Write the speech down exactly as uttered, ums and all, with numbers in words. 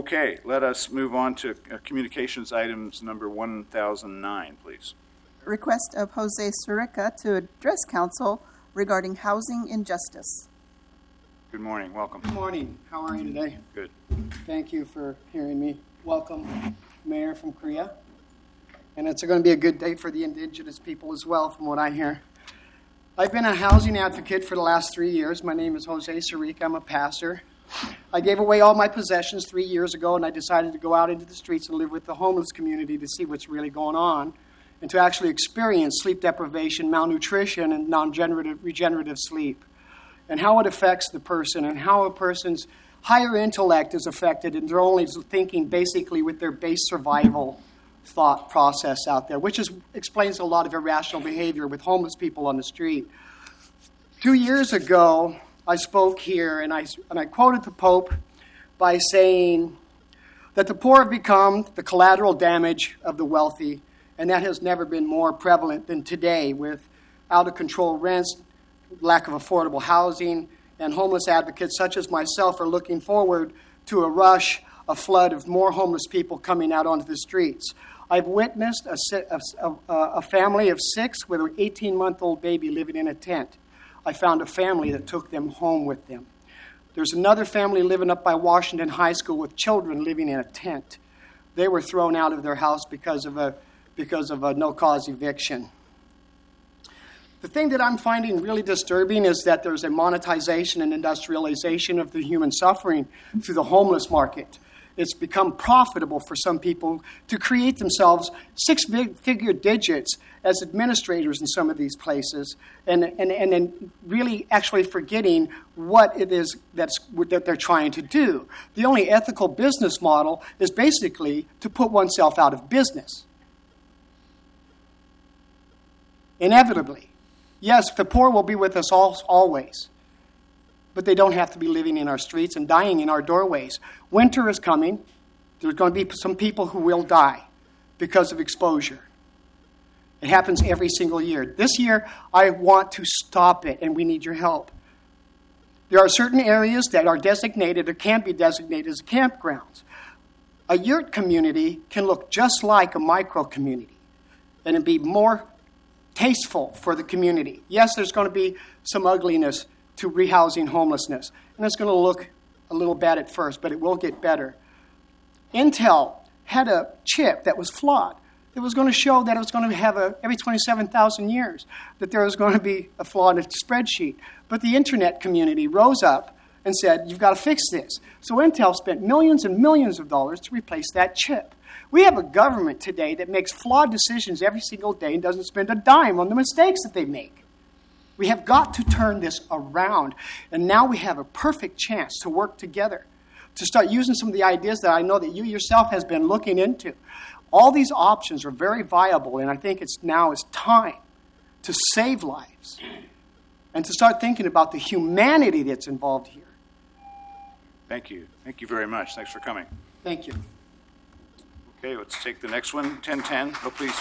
Okay, let us move on to uh, communications items number one thousand nine, please. Request of Jose Sirica to address council regarding housing injustice. Good morning. Welcome. Good morning. How are you today? Good. Thank you for hearing me. Welcome, Mayor from Korea. And it's going to be a good day for the indigenous people as well, from what I hear. I've been a housing advocate for the last three years. My name is Jose Sirica. I'm a pastor. I gave away all my possessions three years ago, and I decided to go out into the streets and live with the homeless community to see what's really going on and to actually experience sleep deprivation, malnutrition, and non-regenerative regenerative sleep, and how it affects the person and how a person's higher intellect is affected, and they're only thinking basically with their base survival thought process out there, which is, explains a lot of irrational behavior with homeless people on the street. Two years ago, I spoke here, and I, and I quoted the Pope by saying that the poor have become the collateral damage of the wealthy, and that has never been more prevalent than today, with out-of-control rents, lack of affordable housing, and homeless advocates such as myself are looking forward to a rush, a flood of more homeless people coming out onto the streets. I've witnessed a, a, a family of six with an eighteen-month-old baby living in a tent. I found a family that took them home with them. There's another family living up by Washington High School with children living in a tent. They were thrown out of their house because of a because of a no-cause eviction. The thing that I'm finding really disturbing is that there's a monetization and industrialization of the human suffering through the homeless market. It's become profitable for some people to create themselves six-figure digits as administrators in some of these places, and and and then really actually forgetting what it is that's that they're trying to do. The only ethical business model is basically to put oneself out of business. Inevitably. Yes, the poor will be with us all, always, but they don't have to be living in our streets and dying in our doorways. Winter is coming. There's going to be some people who will die because of exposure. It happens every single year. This year, I want to stop it, and we need your help. There are certain areas that are designated or can be designated as campgrounds. A yurt community can look just like a micro-community, and it'd be more tasteful for the community. Yes, there's going to be some ugliness to rehousing homelessness, and it's going to look a little bad at first, but it will get better. Intel had a chip that was flawed. It was going to show that it was going to have a, every twenty-seven thousand years, that there was going to be a flaw in its spreadsheet. But the internet community rose up and said, you've got to fix this. So Intel spent millions and millions of dollars to replace that chip. We have a government today that makes flawed decisions every single day and doesn't spend a dime on the mistakes that they make. We have got to turn this around. And now we have a perfect chance to work together, to start using some of the ideas that I know that you yourself has been looking into. All these options are very viable, and I think it's now is time to save lives and to start thinking about the humanity that's involved here. Thank you. Thank you very much. Thanks for coming. Thank you. Okay, let's take the next one, ten ten. Oh, please.